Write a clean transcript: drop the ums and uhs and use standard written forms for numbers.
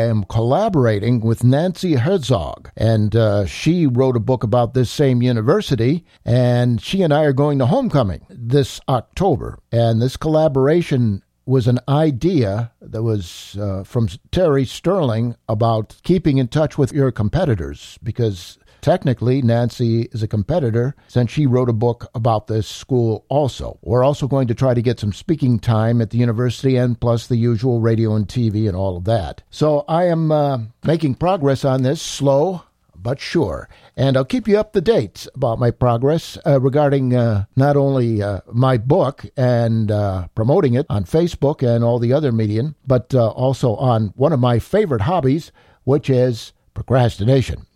am collaborating with Nancy Herzog, and she wrote a book about this same university, and she and I are going to homecoming this October. And this collaboration was an idea that was from Terry Sterling about keeping in touch with your competitors, because technically Nancy is a competitor since she wrote a book about this school also. We're also going to try to get some speaking time at the university, and plus the usual radio and TV and all of that. So I am making progress on this, slow but sure. And I'll keep you up to date about my progress regarding not only my book and promoting it on Facebook and all the other media, but also on one of my favorite hobbies, which is procrastination.